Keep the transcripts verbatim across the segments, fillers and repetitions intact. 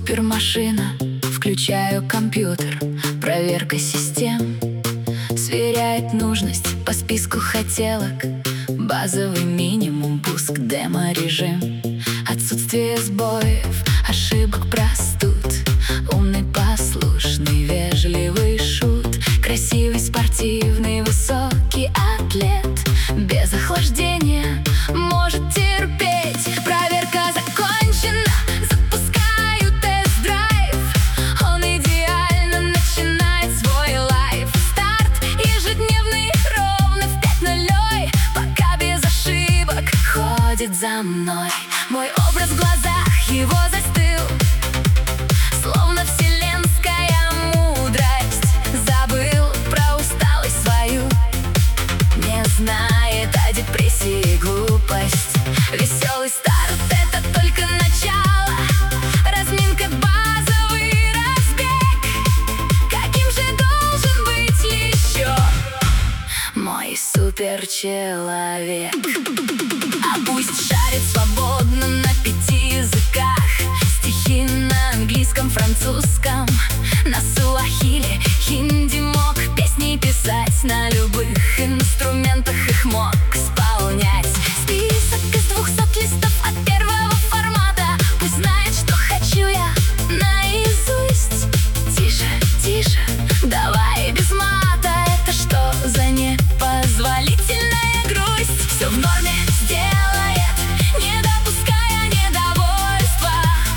Супермашина, включаю компьютер, проверка систем. Сверяет нужность по списку хотелок. Базовый минимум, пуск, демо-режим. Отсутствие сбоев, ошибок, простуд. Умный, послушный, вежливый шут. Красивый, спортивный, высокий атлет. Без охлаждения может терпеть. Проверка закончена, запускаю тест-драйв. Он идеально начинает свой лайф. Старт ежедневный, ровно в пять ноль. Пока без ошибок ходит за мной. Мой образ в глазах его застыл, словно вселенская мудрость. Забыл про усталость свою, не знает о депрессии и глупость. Веселый старт — это только начало. Разминка, базовый разбег. Каким же должен быть еще мой суперчеловек? А пусть шарит свободно на пяти языках. Стихи на английском, французском, на суахили, хинди. Мог песни писать на любых инструментах, их мог исполнять. Список из двухсот листов от первого формата. Пусть знает, что хочу я наизусть. Тише, тише, давай без мата. Это что за непозволительная грусть? Все в норме сделает, не допуская недовольства.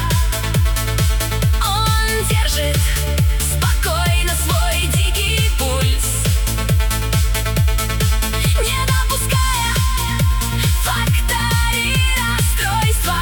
Он держит спокойно свой дикий пульс, не допуская фактор и расстройства.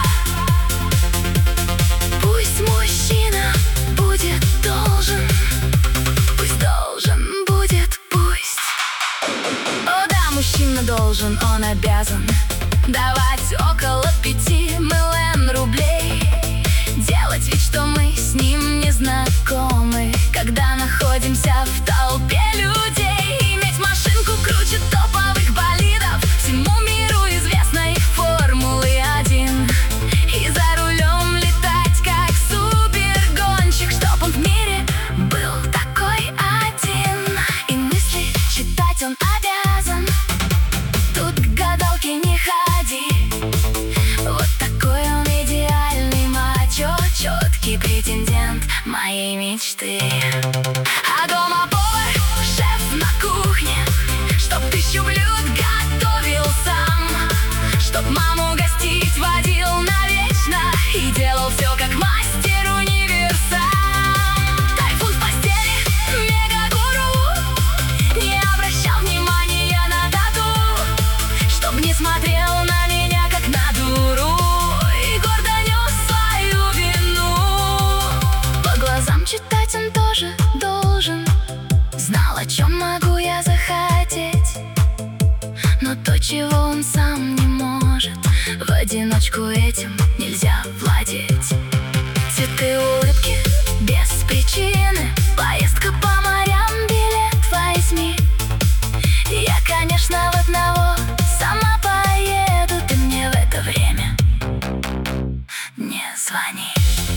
Пусть мужчина будет должен, пусть должен будет, пусть. О да, мужчина должен, он обязан давать около пяти миллион рублей. Делать вид, что мы с ним не знакомы, когда находимся в толпе людей. Иметь машинку круче топовых болидов. Всему миру известна их формулы один. И за рулем летать как супергонщик, чтоб он в мире был такой один. И мысли читать он обязан. Тут к гадалке не ходи. Вот такой он идеальный мачо, четкий претендент моей мечты. А дома повар, шеф на кухне, чтоб тысячу блюд готовил сам, чтоб маму гостить водил навечно и делал все как мастер универсам. Тайфун в постели, мега-гуру, не обращал внимания на тату, чтоб не смотрел на меня как на дуру и гордо нес свою вину. По глазам читать он тоже должен, знал, о чем могу я захотеть. Но то, чего он сам не может, в одиночку этим нельзя владеть. Цветы, улыбки без причины, поездка по морям, билет возьми. Я, конечно, в одного сама поеду, ты мне в это время не звони.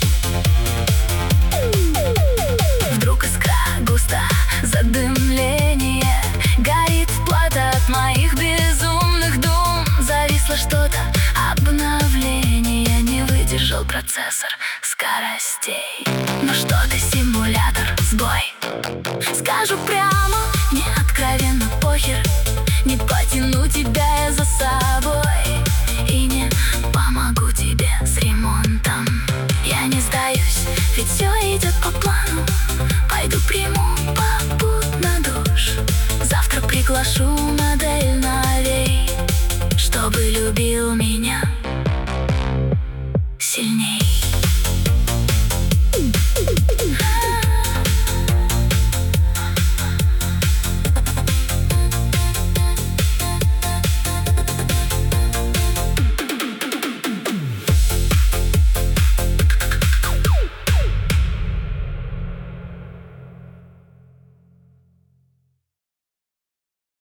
Вдруг искра густо, задымление, горит вплоть от моих безумных дум. Зависло что-то, обновление, не выдержал процессор скоростей. Ну что-то симулятор, сбой. Скажу прямо, не откровенно похер, не потяну тебя я за собой и не помогу тебе с ремонтом. Я не сдаюсь, ведь все идет по плану. Пойду приму попутно душ. Завтра приглашу модель новей, чтобы любил меня